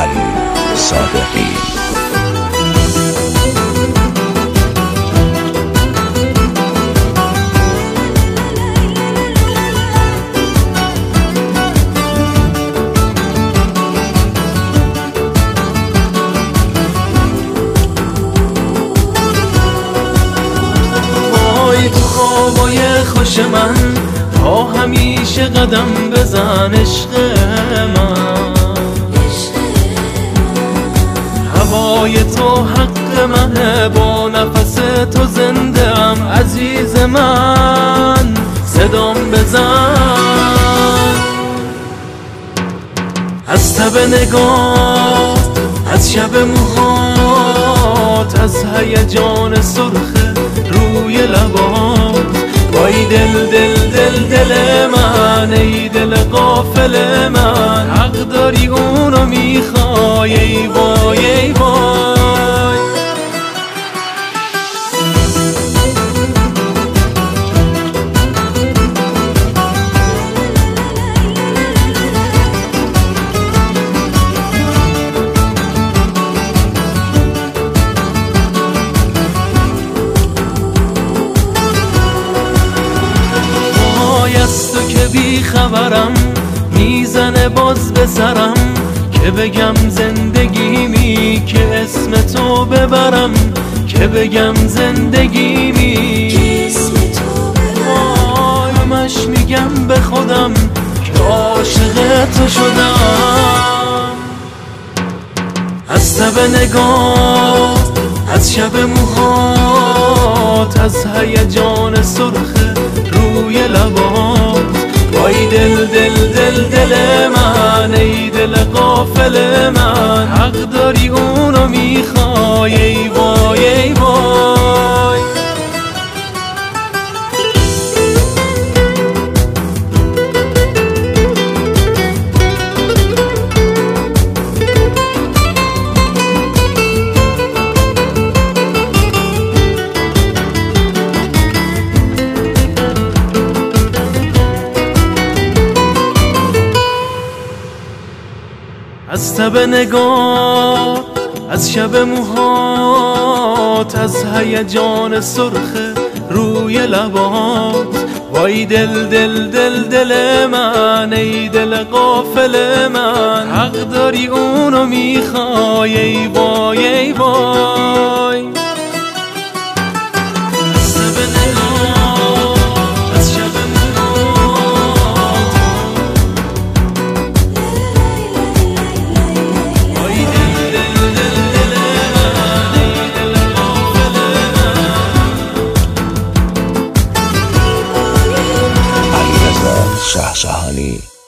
صادقی. تو خوابای خوش من تا همیشه قدم بزن عشق من. هوای تو حق منه، با نفس تو زنده ام عزیز من. صدام بزن از تب نگاه، از شب موهات، از هیجان سرخ روی لبات. وای دل دل دل دل من، ای دل غافل من، حق داری اونو میخوای. ای وای ای وای از تو که بی خبرم میزنه باز به سرم، که بگم زندگیمی که اسم تو ببرم، که بگم زندگیمی همش میگم به خودم که عاشق تو شدم. از تب نگاه، از شب موهات، از هیجان سرخ روی لبات. وای دل دل دل دل من، ای دل غافل من، حق داری اونو میخوای. ای وای ای وای از تب نگاه، از شب موهات، از هیجان سرخ روی لبات. وای دل دل دل دل من، ای دل غافل من، حق داری اونو میخوای. ای وای ای وای از تب نگاه، از شب شهشهانی.